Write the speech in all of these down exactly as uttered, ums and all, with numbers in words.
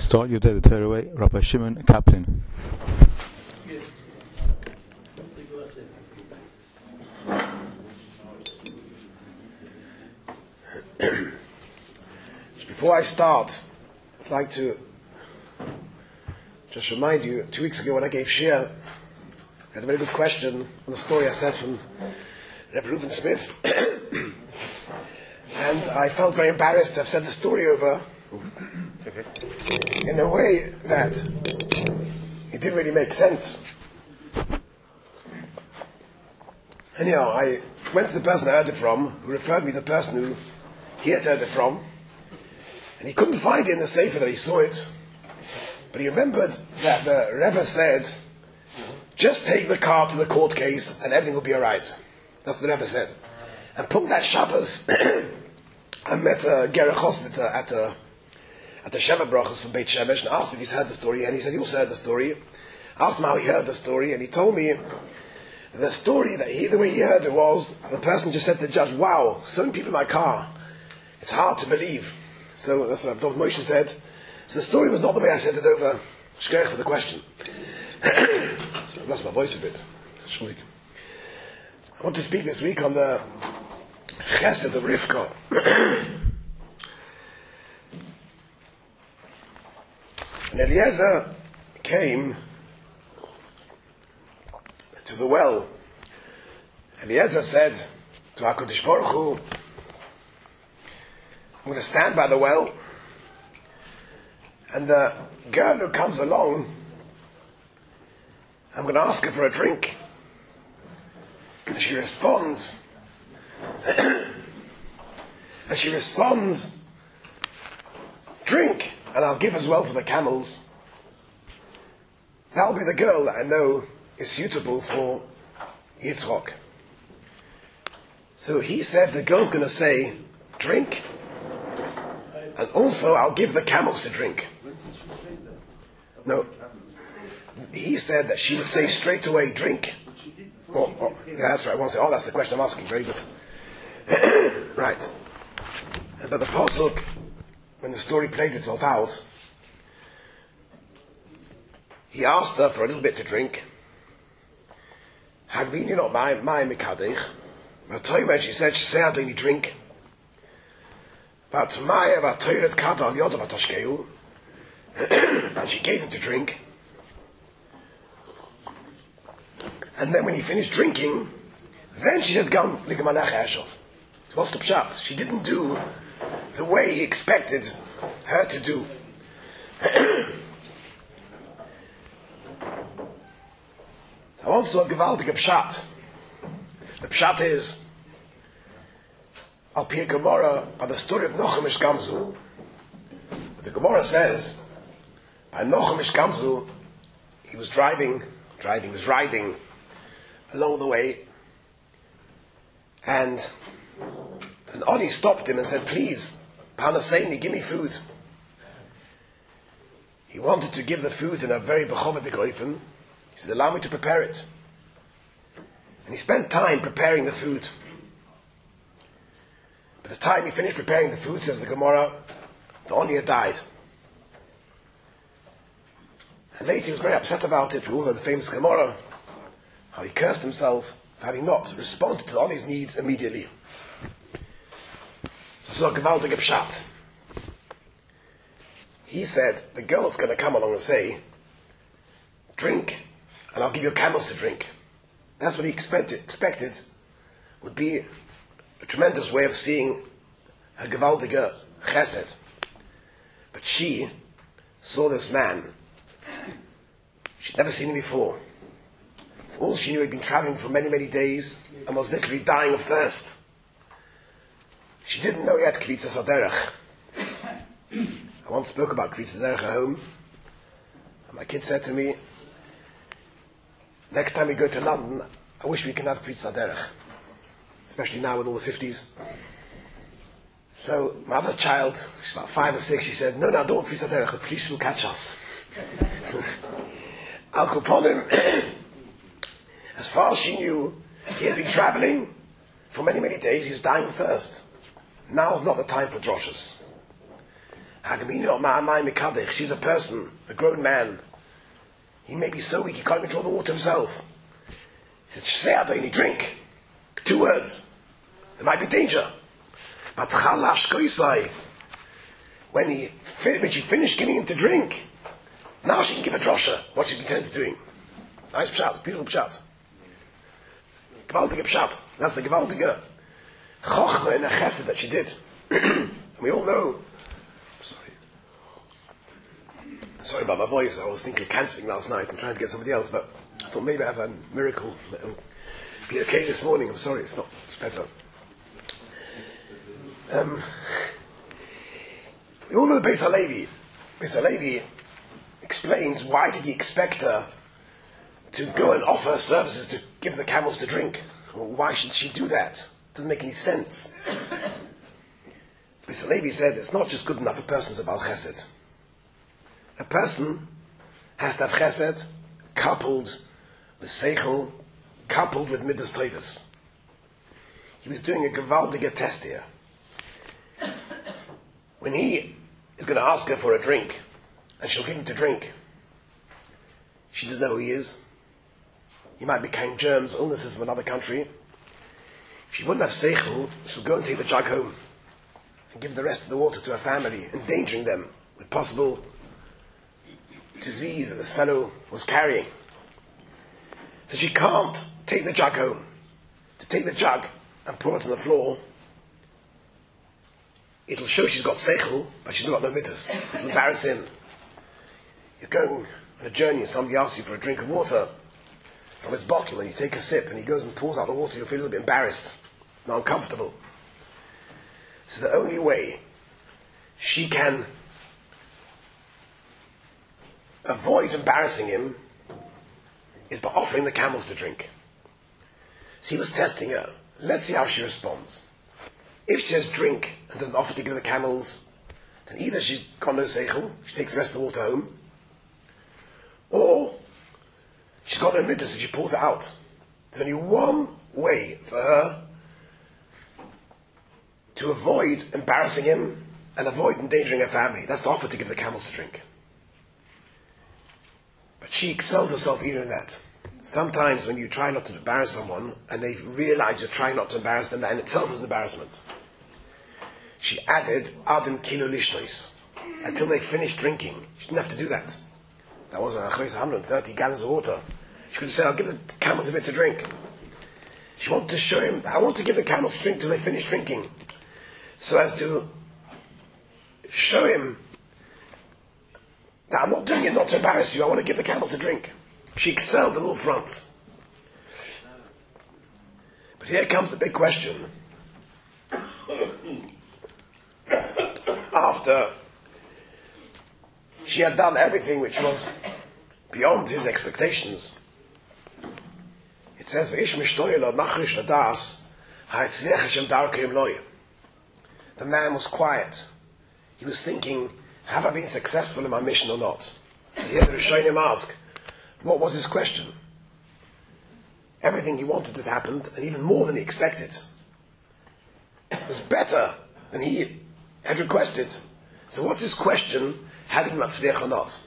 Start your day the Torah way, Rabbi Shimon Kaplan. Before I start, I'd like to just remind you, two weeks ago when I gave Shir, I had a very good question on the story I said from Rebbe Reuven Smith. And I felt very embarrassed to have said the story over in a way that it didn't really make sense. Anyhow, I went to the person I heard it from, who referred me to the person who he had heard it from, and he couldn't find it in the Sefer that he saw it, but he remembered that the Rebbe said, just take the car to the court case and everything will be alright. That's what the Rebbe said. And put that Shabbos, I met a Gerach Chosnet at a at the Sheva Brachos from Beit Shemesh and asked him if he's heard the story, and he said he also heard the story. I asked him how he heard the story, and he told me the story that he, the way he heard it was, the person just said to the judge, wow, so many people in my car, it's hard to believe. So that's what Doctor Moshe said. So the story was not the way I said it over. Shkoyach for the question. So I lost my voice a bit. I want to speak this week on the Chesed of Rivka. When Eliezer came to the well, Eliezer said to HaKadosh Baruch Hu, I'm going to stand by the well, and the girl who comes along, I'm going to ask her for a drink. And she responds, and she responds, drink, and I'll give as well for the camels. That'll be the girl that I know is suitable for Yitzchok. So he said the girl's going to say, drink, and also I'll give the camels to drink. No. He said that she would say straight away, drink. Oh, oh, yeah, that's right. I want to say, oh, that's the question I'm asking. Very good. Right. But the pasuk, when the story played itself out, he asked her for a little bit to drink. Hagbini not my my mikadech. But Toyman, she said, she said, I don't need drink. But Maya, but Toyret Kata al Yoda Batashkeu, and she gave him to drink. And then when he finished drinking, then she said, Gam Ligamalach Ashov. What's the pshat? She didn't do the way he expected her to do. Also a gewaltige pshat. The pshat is Al Pi Gemara by the story of Nochem Ish Gamzu. The Gemara says by Nochem Ish Gamzu he was driving, driving, he was riding along the way, and an Oni stopped him and said, please, Panaseini, give me food. He wanted to give the food in a very bechovedik oifen. He said, allow me to prepare it. And he spent time preparing the food. By the time he finished preparing the food, says the Gemara, the Oni had died. And later he was very upset about it. We all know the famous Gemara, how he cursed himself for having not responded to the Oni's needs immediately. So it's a gewaltige pshat. He said, the girl's going to come along and say, drink, and I'll give you camels to drink. That's what he expected, expected would be a tremendous way of seeing her gewaltige chesed. But she saw this man. She'd never seen him before. For all she knew, he'd been traveling for many, many days and was literally dying of thirst. She didn't know yet Kvitza Saderach. I once spoke about Kvitza Saderach at home, and my kid said to me, next time we go to London, I wish we can have Kvitza Saderach, especially now with all the fifties. So my other child, she's about five or six, she said, no, no, don't want Kvitza Saderach, the police will catch us. Al Kuponim, as far as she knew, he had been traveling for many, many days. He was dying of thirst. Now's not the time for droshes. She's a person, a grown man. He may be so weak he can't even draw the water himself. He said, "Say Adoni, drink." Two words. There might be danger. But when he when she finished giving him to drink, now she can give a drosha. What she intends doing? Nice pshat, beautiful pshat. Gewaltige pshat. That's a gewaltige chochma in a chesed that she did. And we all know. Sorry. Sorry about my voice. I was thinking of cancelling last night and trying to get somebody else, but I thought maybe I have a miracle that will be okay this morning. I'm sorry, it's not. It's better. Um, we all know the Beis HaLevi. Beis HaLevi explains why did he expect her to go and offer her services to give the camels to drink. Well, why should she do that? It doesn't make any sense. Beis HaLevi said it's not just good enough a person's a Baal Chesed. A person has to have Chesed coupled with Seichel, coupled with Midas Tovos. He was doing a gewaltige test here. When he is going to ask her for a drink, and she'll give him to drink, she doesn't know who he is. He might be carrying germs, illnesses from another country. If she wouldn't have seichel, she'll go and take the jug home and give the rest of the water to her family, endangering them with possible disease that this fellow was carrying. So she can't take the jug home. To take the jug and pour it on the floor, it'll show she's got seichel, but she's not got no midas. It'll embarrass him. You're going on a journey and somebody asks you for a drink of water from his bottle, and you take a sip and he goes and pours out the water, you'll feel a little bit embarrassed and uncomfortable. So the only way she can avoid embarrassing him is by offering the camels to drink. So he was testing her. Let's see how she responds. If she says drink and doesn't offer to give the camels, then either she's got no seichel, she takes the rest of the water home, or she's got no midas and she pours it out. There's only one way for her to avoid embarrassing him and avoid endangering her family. That's to offer to give the camels to drink. But she excelled herself even in that. Sometimes when you try not to embarrass someone and they realize you're trying not to embarrass them, that in itself is an embarrassment. She added Adim Kilo Lishtois until they finished drinking. She didn't have to do that. That was one hundred thirty gallons of water. She could say, I'll give the camels a bit to drink. She wanted to show him, I want to give the camels to drink till they finish drinking. So as to show him that I'm not doing it not to embarrass you, I want to give the camels to drink. She excelled on all fronts. But here comes the big question. After she had done everything which was beyond his expectations, it says, the man was quiet. He was thinking, have I been successful in my mission or not? And here the Rishonim ask, what was his question? Everything he wanted had happened, and even more than he expected. It was better than he had requested. So what's his question? Had he matzliach or not?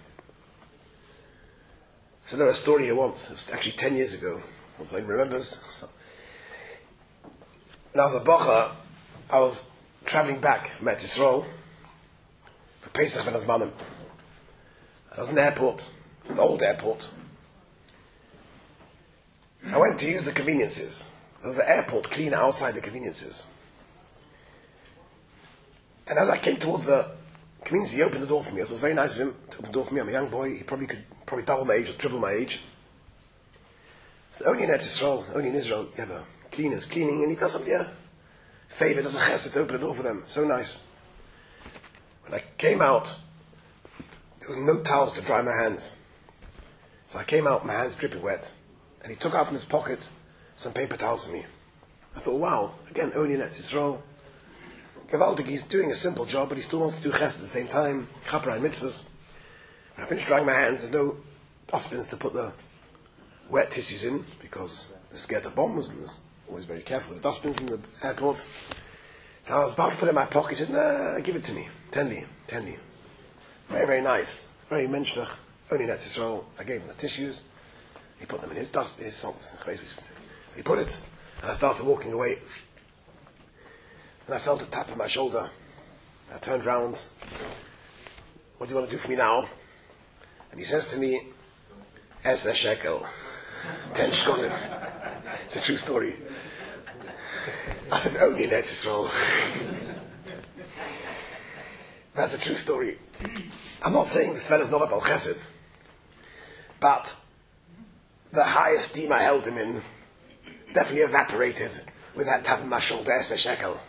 So there was a story here once. It was actually ten years ago. If anyone remembers. So, when I was a bocha, I was traveling back from Eretz Yisrael for Pesach ben Azmanim. I was in the airport, the old airport. I went to use the conveniences. There was an airport cleaner outside the conveniences. And as I came towards the convenience, he opened the door for me. It was very nice of him to open the door for me. I'm a young boy. He probably could probably double my age or triple my age. So only in Eretz Yisrael, only in Israel, you have a cleaners cleaning, and he does something, yeah, favor, does a chesed to open the door for them. So nice. When I came out, there was no towels to dry my hands. So I came out, my hands dripping wet. And he took out from his pocket some paper towels for me. I thought, wow, again, only in Eretz Yisrael. Gewaltig, he's doing a simple job, but he still wants to do chesed at the same time. Chapra and mitzvahs. When I finished drying my hands, there's no dustbins to put the wet tissues in, because they're scared of bombs, and they're always very careful with the dustbins in the airport. So I was about to put it in my pocket, and nah, give it to me. Tenly, tenly. Very, very nice. Very menschlich. Only in Eretz Yisrael. I gave him the tissues. He put them in his dust, his salt. He put it, and I started walking away. And I felt a tap on my shoulder. I turned round. What do you want to do for me now? And he says to me, Es a shekel. Ten shkolim. It's a true story. I said, only in Eretz Yisrael. That's a true story. I'm not saying this fella's not about chesed, but the high esteem I held him in definitely evaporated with that tap on my shoulder, Es a shekel.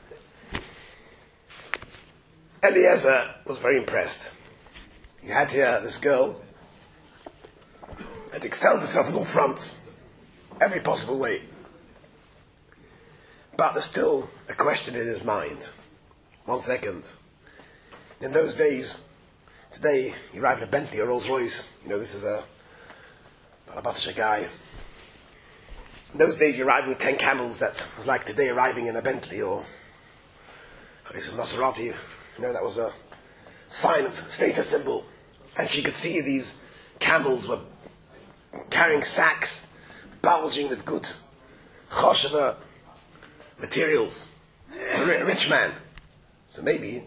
Eliezer was very impressed. He had here this girl that excelled herself on all fronts, every possible way. But there's still a question in his mind. One second. In those days, today, you arrive in a Bentley or Rolls Royce. You know, this is a Balabatisha guy. In those days, you arrived with ten camels. That was like today arriving in a Bentley or a Maserati. You know, that was a sign of status symbol. And she could see these camels were carrying sacks, bulging with good chosheva materials. It's a rich man. So maybe,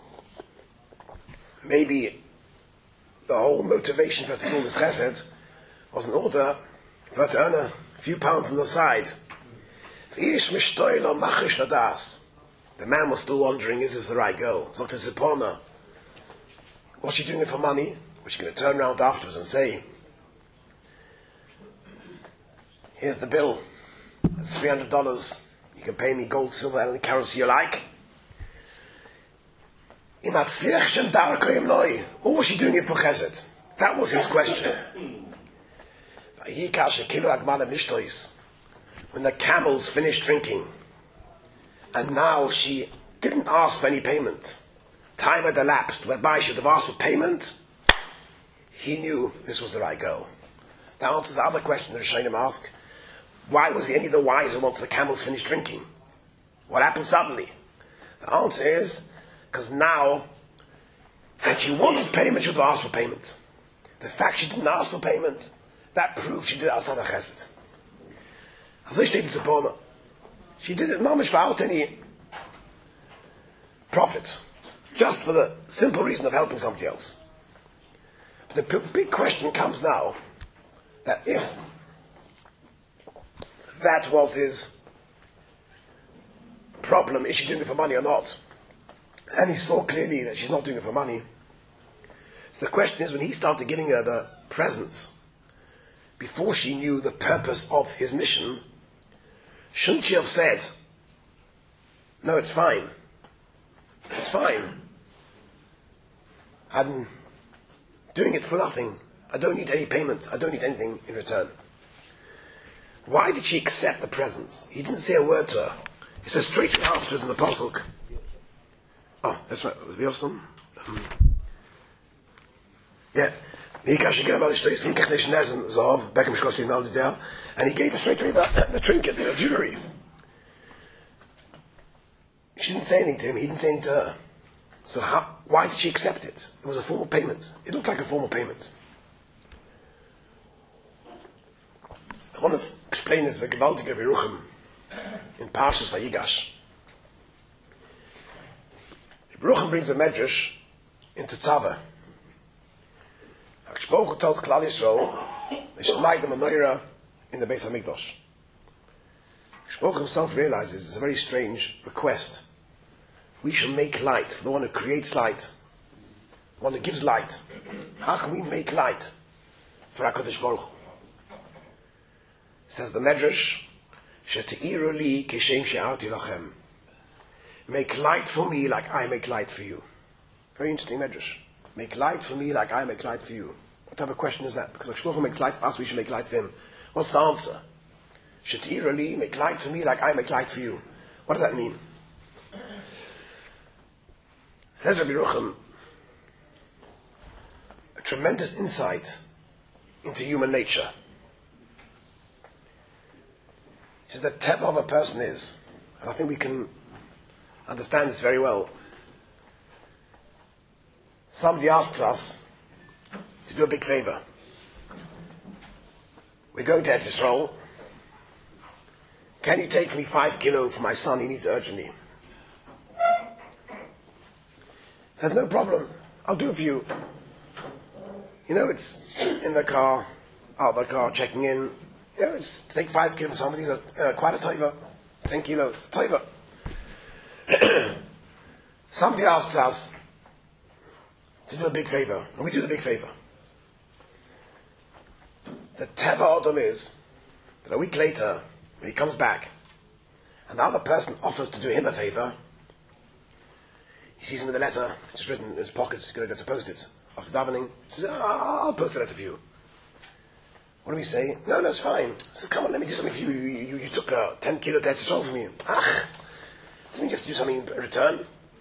maybe the whole motivation for her to do this chesed was in order for her to earn a few pounds on the side. The man was still wondering, is this the right girl? Was she doing it for money? Was she going to turn around afterwards and say, here's the bill, it's three hundred dollars, you can pay me gold, silver, any currency you like? Or was she doing it for chesed? That was his question. When the camels finished drinking, and now she didn't ask for any payment, time had elapsed whereby she should have asked for payment, he knew this was the right girl. That answers the other question that Rishonim ask. Why was he any the wiser once the camels finished drinking? What happened suddenly? The answer is, because now, had she wanted payment, she would have asked for payment. The fact she didn't ask for payment, that proved she did it outside of chesed. Also steht in Zipporah. She did it not without any profit, just for the simple reason of helping somebody else. But the big question comes now, that if that was his problem, is she doing it for money or not? And he saw clearly that she's not doing it for money. So the question is, when he started giving her the presents, before she knew the purpose of his mission, shouldn't she have said, no, it's fine. It's fine. I'm doing it for nothing. I don't need any payment. I don't need anything in return. Why did she accept the presents? He didn't say a word to her. He says straight afterwards in the pasuk. Oh, that's right. Was it some? Um, yeah. And he gave her straight away the, the trinkets, the jewelry. She didn't say anything to him. He didn't say anything to her. So how, why did she accept it? It was a formal payment. It looked like a formal payment. I want to explain this with gewaltige Beruchim in Parshas Vayigash. Beruchim brings a medrash into Tzava. HaKadosh tells Klal Yisrael they should light the menorah in the Beis HaMikdash. HaKadosh himself realizes it's a very strange request. We shall make light for the one who creates light, the one who gives light. How can we make light for HaKadosh Baruch Hu? Says the Medrash, She'te'iru li kishem she'arti lachem. Make light for me like I make light for you. Very interesting Medrash. Make light for me like I make light for you. What type of question is that? Because HaKadosh Baruch Hu makes light for us, we should make light for him. What's the answer? She'te'iru li, make light for me like I make light for you. What does that mean? Says Rabbi Rucham, a tremendous insight into human nature. He says the teva of a person is, and I think we can understand this very well. Somebody asks us to do a big favor. We're going to Eretz Yisrael. Can you take for me five kilo for my son? He needs it urgently. There's no problem. I'll do it for you. You know, it's in the car, out of the car, checking in. You know, it's take five kilo for somebody. He's a, uh, quite a taiva. Ten kilos. Taiva. Somebody asks us to do a big favor, and we do the big favor. The teva odom is that a week later, when he comes back, and the other person offers to do him a favor, he sees him with a letter, just written in his pocket, he's going to go to post it. After davening, he says, oh, I'll post the letter for you. What do we say? No, no, it's fine. He says, come on, let me do something for you. You, you, you took uh, ten kilo to Eretz Yisrael from me. Ah, does that mean you have to do something in return?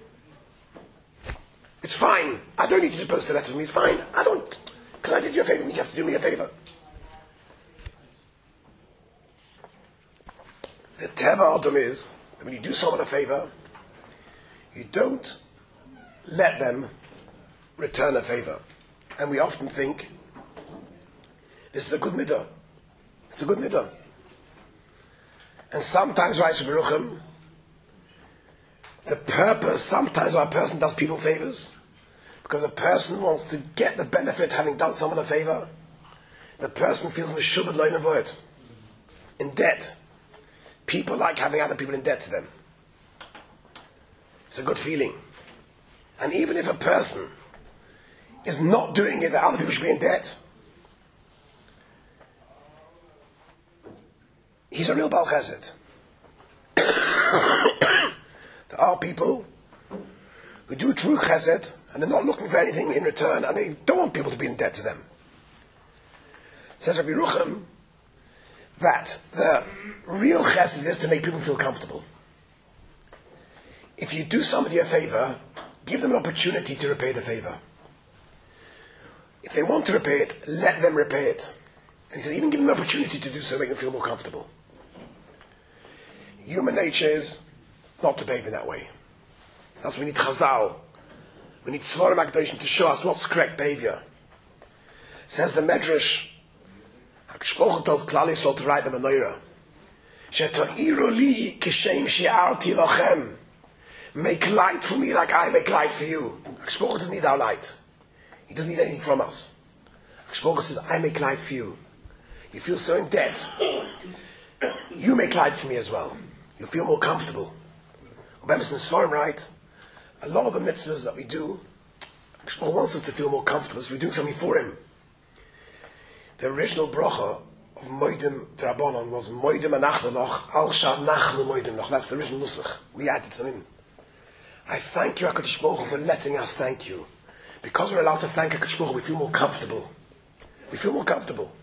It's fine. I don't need you to post a letter for me. It's fine. I don't, because I did you a favor, you have to do me a favor. The teva odom is that when you do someone a favor, you don't let them return a favor. And we often think, this is a good midah. It's a good midah. And sometimes, right, Baruchim, the purpose, sometimes why a person does people favors, because a person wants to get the benefit having done someone a favor. The person feels meshubed lo yinavod, in debt. People like having other people in debt to them. It's a good feeling. And even if a person is not doing it that other people should be in debt, he's a real Baal Chesed. There are people who do true Chesed and they're not looking for anything in return and they don't want people to be in debt to them. Says Rabbi Rucham that the real Chesed is to make people feel comfortable. If you do somebody a favor, give them an opportunity to repay the favor. If they want to repay it, let them repay it. And he said, even give them an opportunity to do so, make them feel more comfortable. Human nature is not to behave in that way. That's why we need Chazal. We need Svarim HaKadoshim to show us what's correct behavior. Says the Medrash, HaKadosh tells Klal Yisrael to write the menorah. She'to'iru li kishem she'arti lachem. Make light for me like I make light for you. HaKadosh doesn't need our light. He doesn't need anything from us. HaKadosh says, I make light for you. You feel so in debt. You make light for me as well. You'll feel more comfortable. Remember, in the Svarim, right? A lot of the mitzvahs that we do, HaKadosh wants us to feel more comfortable, so we're doing something for him. The original bracha of Moedim D'Rabbanan was Moedim Anachnu Al Shah Nachnu Moedim Loch. That's the original nusach. We added some in. I thank you, HaKadosh Baruch Hu, for letting us thank you. Because we're allowed to thank HaKadosh Baruch Hu, we feel more comfortable. We feel more comfortable.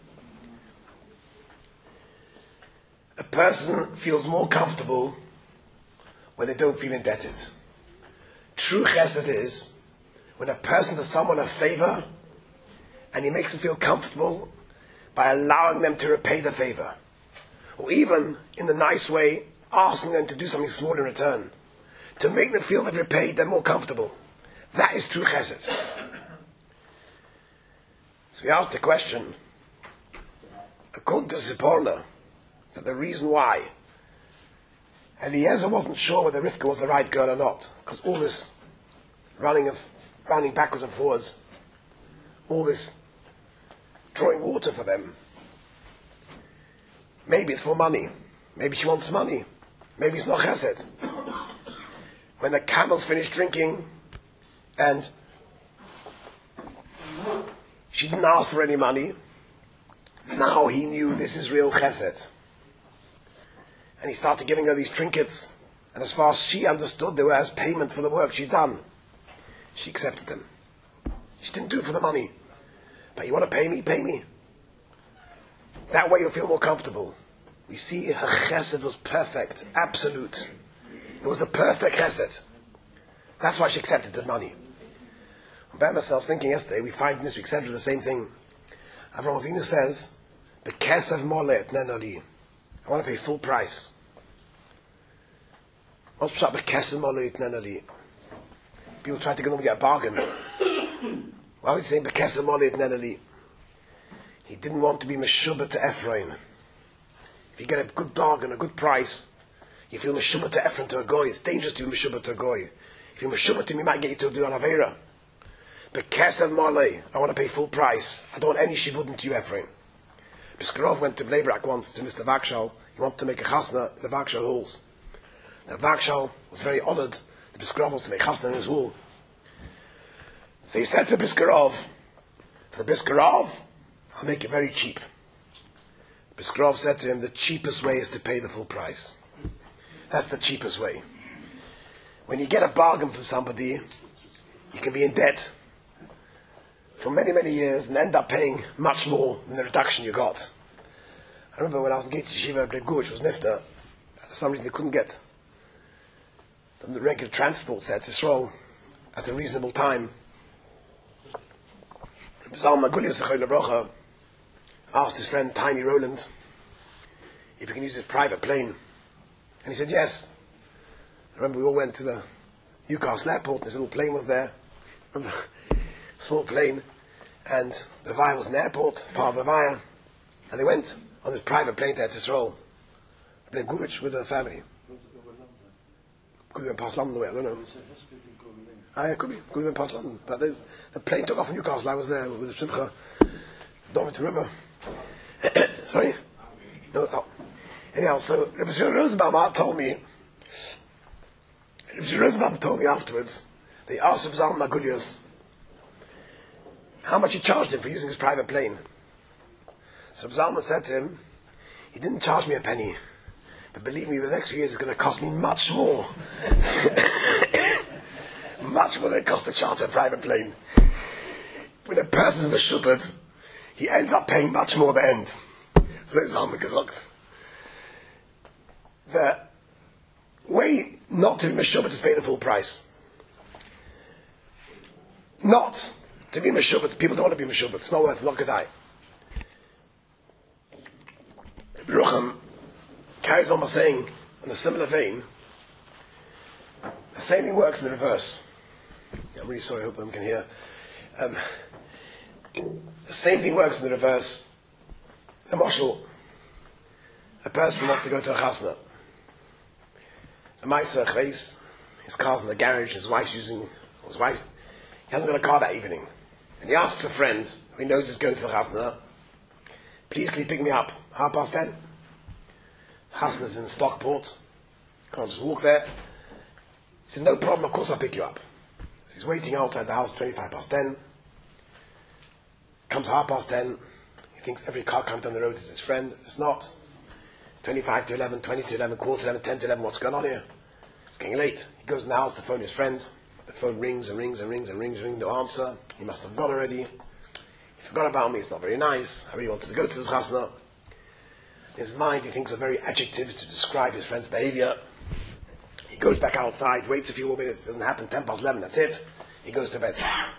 A person feels more comfortable when they don't feel indebted. True chesed is when a person does someone a favor and he makes them feel comfortable by allowing them to repay the favor. Or even, in the nice way, asking them to do something small in return. To make them feel they've repaid, they're more comfortable. That is true chesed. So we asked the question, according to Ziporna, that the reason why Eliezer wasn't sure whether Rivka was the right girl or not, because all this running of running backwards and forwards, all this drawing water for them, maybe it's for money, maybe she wants money, maybe it's not chesed. When the camels finished drinking and she didn't ask for any money, now he knew this is real chesed. And he started giving her these trinkets. And as far as she understood, they were as payment for the work she'd done. She accepted them. She didn't do it for the money. But you want to pay me? Pay me. That way you'll feel more comfortable. We see her chesed was perfect, absolute. It was the perfect chesed. That's why she accepted the money. I was thinking yesterday, we find in this week's Sedra the same thing. Avraham Avinu says, "Bekesav molet nenoli." I want to pay full price. What's pshat bekesav molet nenoli? People try to go and get a bargain. Why was he saying Bekesem Olid Neneli? He didn't want to be Meshubah to Ephraim. If you get a good bargain, a good price, you feel Meshubah to Ephraim, to a goy. It's dangerous to be Meshubah to a goy. If you're Meshubah to him, he might get you to do an Aveira. Bekesem Olid, I want to pay full price. I don't want any shibudin to you, Ephraim. Biskarov went to Bleibrach once to Mister Vakshal. He wanted to make a chasna in the Vakshal halls. The Vakshal was very honored. The Biskarov was to make chasna in his hall. So he said to the Biskarov, for the Biskarov, I'll make it very cheap. Biskarov said to him, the cheapest way is to pay the full price. That's the cheapest way. When you get a bargain from somebody, you can be in debt for many, many years and end up paying much more than the reduction you got. I remember when I was in Gate Yeshiva, Reb Gurich was nifta. For some reason they couldn't get the regular transport set to Yisrael at a reasonable time. Zalman Gulius Zechor Lebrocha asked his friend Tiny Rowland if he can use his private plane. And he said yes. I remember we all went to the Newcastle airport and his little plane was there. Remember? Small plane, and the Vaya was in the airport, part of the Vaya, and they went on this private plane to Eretz Yisrael. Reb Gurich with the family. Could have been past London, I don't know. Ah, yeah, could be, could have been past London. But the, the plane took off from Newcastle. I was there with the Simcha. Don't remember. Sorry? No, oh. Anyhow, so Reb Rosenbaum told me, Reb Rosenbaum told me afterwards, they asked Reb Zalman Gulius how much he charged him for using his private plane. So Reb Zalman said to him, he didn't charge me a penny, but believe me, the next few years is going to cost me much more. Much more than it cost to charter a private plane. When a person's meshubad, he ends up paying much more at the end. So Zalman gesagt. The way not to be meshubad is to pay the full price. Not to be meshubad, people don't want to be meshubad. It's not worth it, not Kedai. Rucham carries on by saying, in a similar vein, the same thing works in the reverse. I'm really sorry, I hope everyone can hear. Um, the same thing works in the reverse. The Moshel, a person wants to go to a chasna. A Maisa Chveis, his car's in the garage, his wife's using, his wife, he hasn't got a car that evening. And he asks a friend, who he knows is going to the chasna, please can you pick me up? Half past ten? Chasna's in Stockport. Can't just walk there. He said, no problem, of course I'll pick you up. So he's waiting outside the house twenty-five past ten. Comes half past ten. He thinks every car coming down the road is his friend. It's not. twenty-five to eleven, twenty to eleven, quarter to eleven, ten to eleven, what's going on here? It's getting late. He goes in the house to phone his friend. The phone rings and rings and rings and rings and rings, no answer. He must have gone already. He forgot about me, it's not very nice. I really wanted to go to this chasna. In his mind, he thinks of very adjectives to describe his friend's behavior. He goes back outside, waits a few more minutes, doesn't happen, ten past eleven, that's it. He goes to bed.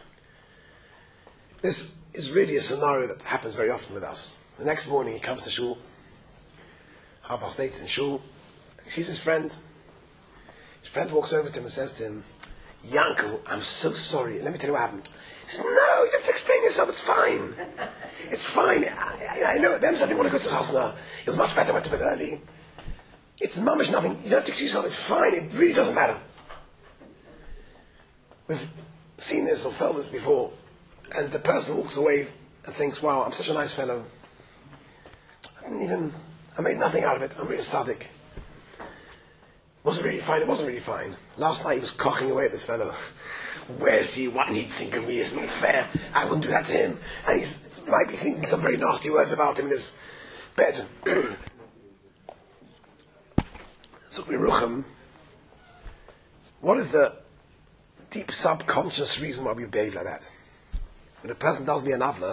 This is really a scenario that happens very often with us. The next morning, he comes to shul, half past eight in shul, he sees his friend. His friend walks over to him and says to him, Yankel, I'm so sorry. Let me tell you what happened. He says, no, you have to explain yourself. It's fine. It's fine. I, I, I know. Them said they want to go to the house now. It was much better. I went to bed early. It's mamish nothing. You don't have to excuse yourself. It's fine. It really doesn't matter. We've seen this or felt this before. And the person walks away and thinks, wow, I'm such a nice fellow. I didn't even, I made nothing out of it. I'm really tzaddik. Wasn't really fine, it wasn't really fine. Last night he was cocking away at this fellow. Where's he? What did he think of me? It's not fair. I wouldn't do that to him. And he's might be thinking some very nasty words about him in his bed. So Rucham, what is the deep subconscious reason why we behave like that? When a person does me an avla,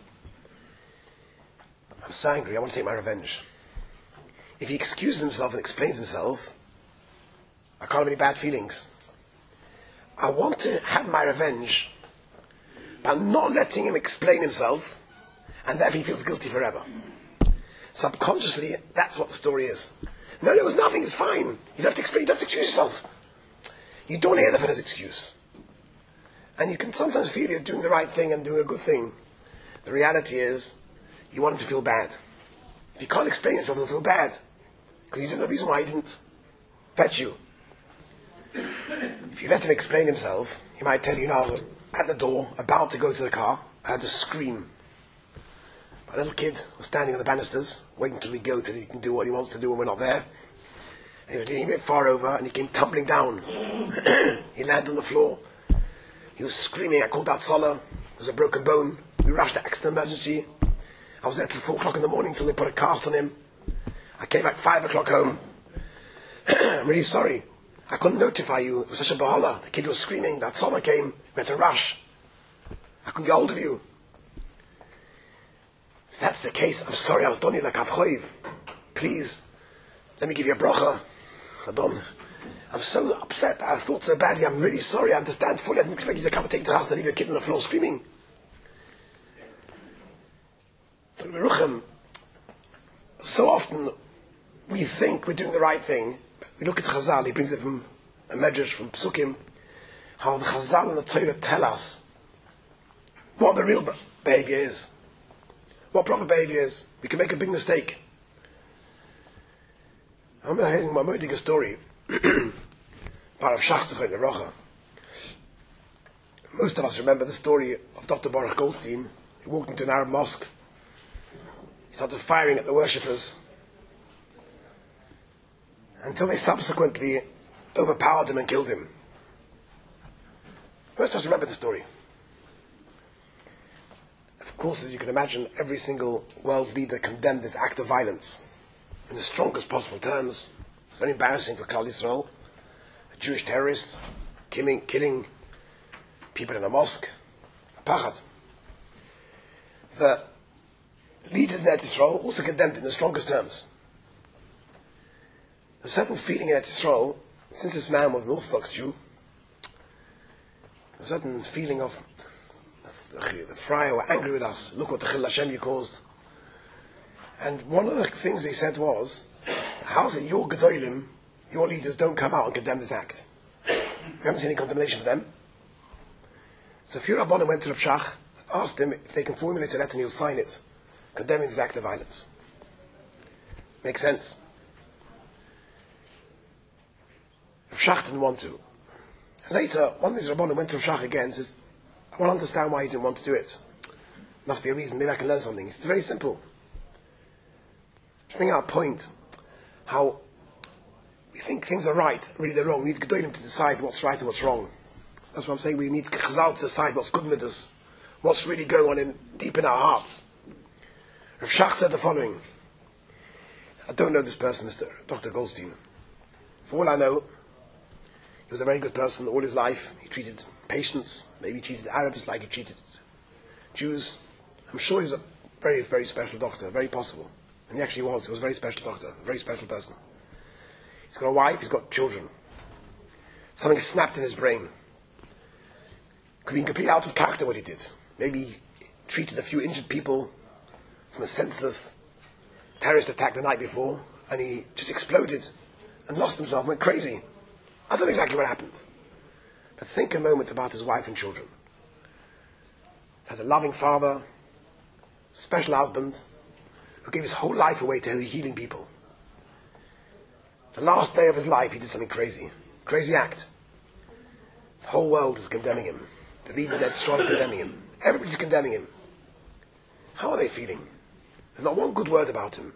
I'm so angry, I want to take my revenge. If he excuses himself and explains himself, I can't have any bad feelings. I want to have my revenge by not letting him explain himself, and therefore he feels guilty forever. Subconsciously, that's what the story is. No, there was nothing, it's fine. You don't have to explain, you don't have to excuse yourself. You don't hear the fellow's excuse. And you can sometimes feel you're doing the right thing and doing a good thing. The reality is, you want him to feel bad. If you can't explain yourself, he'll feel bad. Because you didn't know the reason why he didn't fetch you. If you let him explain himself, he might tell you, now, at the door, about to go to the car, I had to scream. My little kid was standing on the banisters, waiting till we go till he can do what he wants to do when we're not there. And he was leaning a bit far over, and he came tumbling down. He landed on the floor. He was screaming. I called out Sola. There was a broken bone. We rushed to accident emergency. I was there till four o'clock in the morning till they put a cast on him. I came back five o'clock home. I'm really sorry. I couldn't notify you. It was such a bahala. The kid was screaming. That Sola came. We had to rush. I couldn't get hold of you. If that's the case, I'm sorry. I was done you like Avchoiv. Please, let me give you a bracha. Adon. I'm so upset that I thought so badly. I'm really sorry. I understand fully. I didn't expect you to come and take the house and leave your kid on the floor screaming. So, Meruchem, so often we think we're doing the right thing. We look at Chazal. He brings it from a medrash from Psukim. How the Chazal and the Torah tell us what the real behavior is. What proper behavior is. We can make a big mistake. I'm hearing my motiga story. Part of Shach in the Rocha. Most of us remember the story of Doctor Baruch Goldstein. He walked into an Arab mosque. He started firing at the worshippers until they subsequently overpowered him and killed him. Most of us remember the story. Of course, as you can imagine, every single world leader condemned this act of violence in the strongest possible terms. It's very embarrassing for Klal Yisrael. A Jewish terrorist killing, killing people in a mosque. Pachat. The leaders in Eretz Yisrael also condemned it in the strongest terms. There's a certain feeling in Eretz Yisrael, since this man was an Orthodox Jew, a certain feeling of the, the friar were angry with us. Look what the Chil Hashem you caused. And one of the things they said was, how is it your Gedolim, your leaders don't come out and condemn this act? We haven't seen any condemnation of them. So Fir Rabbanim went to Rav Shach and asked him if they can formulate a letter and he'll sign it, condemning this act of violence. Makes sense. Rav Shach didn't want to. And later, one of these Rabbanim went to Rav Shach again and says, I want to understand why he didn't want to do it. Must be a reason, maybe I can learn something. It's very simple. To bring out a point, how we think things are right, really they're wrong. We need Gedolim to decide what's right and what's wrong. That's what I'm saying. We need Chazal to decide what's good with us, what's really going on in, deep in our hearts. Rav Shach said the following. I don't know this person, Mister Doctor Goldstein. For all I know, he was a very good person all his life. He treated patients, maybe he treated Arabs like he treated Jews. I'm sure he was a very, very special doctor, very possible. And he actually was. He was a very special doctor, a very special person. He's got a wife, he's got children. Something snapped in his brain. Could be completely out of character what he did. Maybe he treated a few injured people from a senseless terrorist attack the night before, and he just exploded and lost himself, went crazy. I don't know exactly what happened. But think a moment about his wife and children. Had a loving father, special husband, who gave his whole life away to healing people. The last day of his life, he did something crazy. Crazy act. The whole world is condemning him. The leaders in Eretz Yisrael are condemning him. Everybody's condemning him. How are they feeling? There's not one good word about him.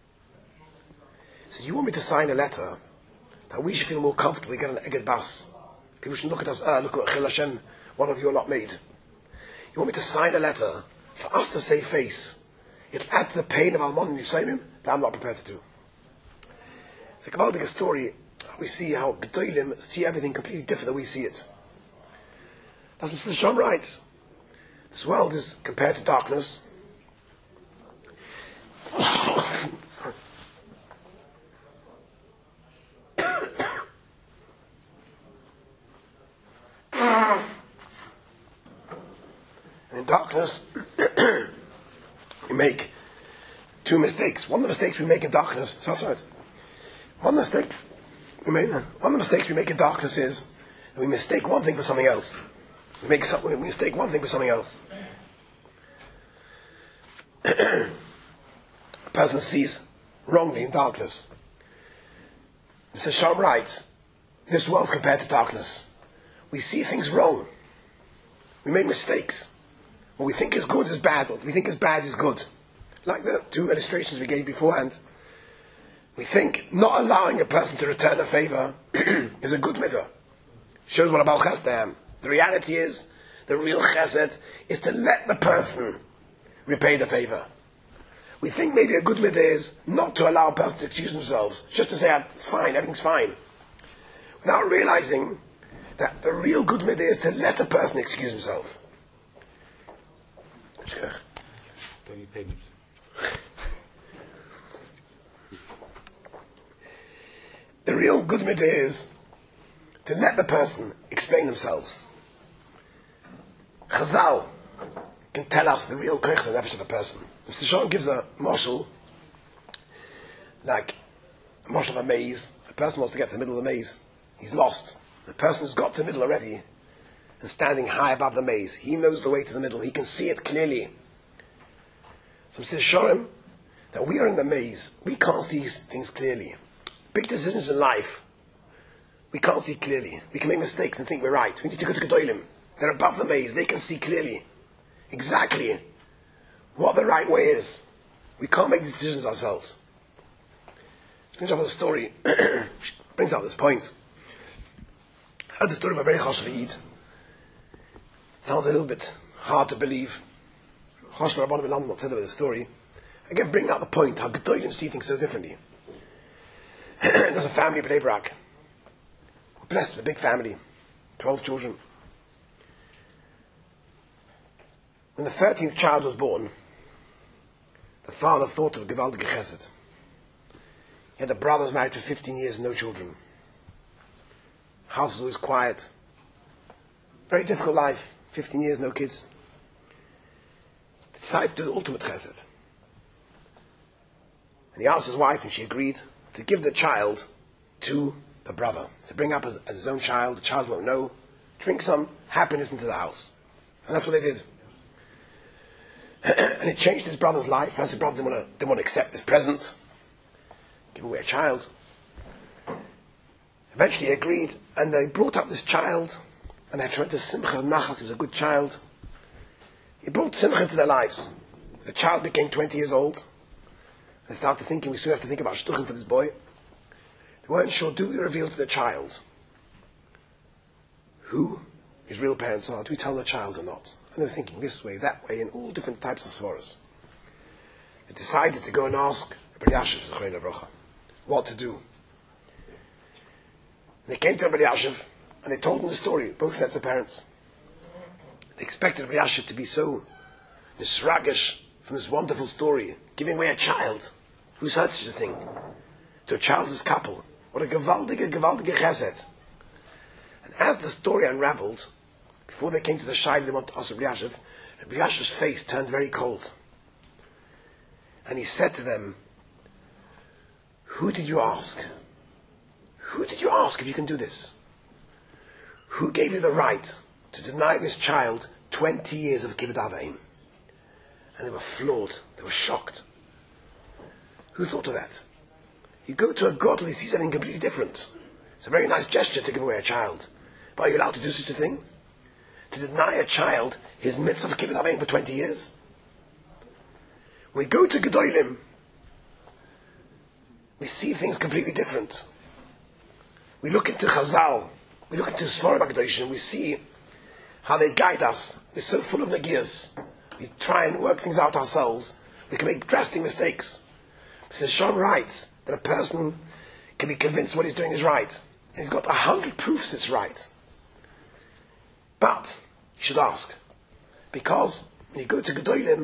He says, you want me to sign a letter that we should feel more comfortable, we get an Eged Bas. People should look at us, ah, look what Chil Hashem, one of your lot made. You want me to sign a letter for us to save face? It'll add to the pain of Almon and Yisayimim that I'm not prepared to do. It's a gewaltige story. We see how Gedolim see everything completely different than we see it. As Mister Shom writes, this world is compared to darkness. And in darkness, we make two mistakes. One of the mistakes we make in darkness, so that's right. One mistake we make, one of the mistakes we make in darkness is that we mistake one thing for something else. We make some, we mistake one thing for something else. A person sees wrongly in darkness. Mister Shalom writes, this world compared to darkness. We see things wrong. We make mistakes. What we think is good is bad. What we think is bad is good. Like the two illustrations we gave beforehand. We think not allowing a person to return a favor is a good midah. Shows what about chesed they am. The reality is, the real chesed is to let the person repay the favor. We think maybe a good midah is not to allow a person to excuse themselves, just to say, ah, it's fine, everything's fine. Without realizing that the real good midah is to let a person excuse himself. Don't need payment. The real good midah is to let the person explain themselves. Chazal can tell us the real koach and nefesh of a person. Mister Shalom gives a marshal, like a marshal of a maze. A person wants to get to the middle of the maze. He's lost. The person who's got to the middle already and standing high above the maze. He knows the way to the middle. He can see it clearly. So Mister Shalom, that we are in the maze. We can't see things clearly. Big decisions in life, we can't see clearly. We can make mistakes and think we're right. We need to go to Gedolim. They're above the maze. They can see clearly exactly what the right way is. We can't make these decisions ourselves. Finish off with a story. Brings out this point. I heard the story of a very chashuv Yid. Sounds a little bit hard to believe. Chashuv Rabbanim Elam not said about the story. Again, bring out the point how Gedolim see things so differently. There's a family of Bnei Brak. We're blessed with a big family, twelve children. When the thirteenth child was born, the father thought of Gewaldige Chesed. He had a brother who was married for fifteen years and no children. House was always quiet. Very difficult life, fifteen years, no kids. Decided to do the ultimate Chesed. And he asked his wife, and she agreed, to give the child to the brother, to bring up as, as his own child. The child won't know, to bring some happiness into the house. And that's what they did. And it changed his brother's life. First, his brother didn't want to, didn't want to accept this present, give away a child. Eventually he agreed, and they brought up this child, and they had tremendous simcha and nachas. He was a good child. He brought simcha into their lives. The child became twenty years old. They started thinking, we soon have to think about shtuchim for this boy. They weren't sure, do we reveal to the child who his real parents are? Do we tell the child or not? And they were thinking this way, that way, in all different types of svaras. They decided to go and ask Rabbi Yashiv what to do. They came to Rabbi Yashiv and they told him the story, both sets of parents. They expected Rabbi Yashiv to be so nisragish from this wonderful story, giving away a child. Who's heard such a thing? To a childless couple. What a gewaldige, gewaldige chesed. And as the story unraveled, before they came to the shayla they want to ask Rabbi Yashiv, Rabbi Yashiv's face turned very cold. And he said to them, who did you ask? Who did you ask if you can do this? Who gave you the right to deny this child twenty years of kibbud avim? And they were floored. They were shocked. Who thought of that? You go to a god and he sees something completely different. It's a very nice gesture to give away a child. But are you allowed to do such a thing? To deny a child his mitzvah of kibbud avim for twenty years? We go to Gedolim. We see things completely different. We look into Chazal. We look into Sforim HaKadoshim. We see how they guide us. They're so full of nagias. We try and work things out ourselves. We can make drastic mistakes. Mister Shalom writes that a person can be convinced what he's doing is right. He's got a hundred proofs it's right. But you should ask. Because when you go to Gedolim,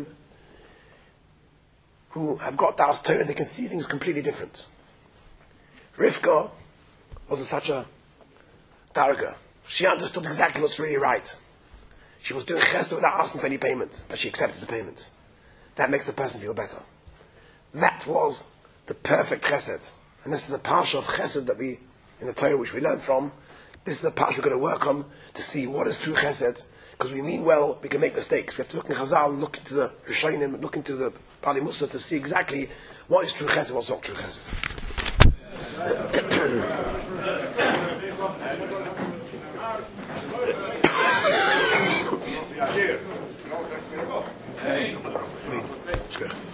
who have got Das Torah, they can see things completely different. Rivka wasn't such a darga. She understood exactly what's really right. She was doing chesed without asking for any payment, but she accepted the payment. That makes the person feel better. That was the perfect chesed. And this is the parsha of chesed that we, in the Torah which we learn from, this is the parsha we're going to work on to see what is true chesed. because we mean well, we can make mistakes. We have to look in Chazal, look into the Rishonim, look into the Bali Musa to see exactly what is true chesed, what's not true chesed. Hey.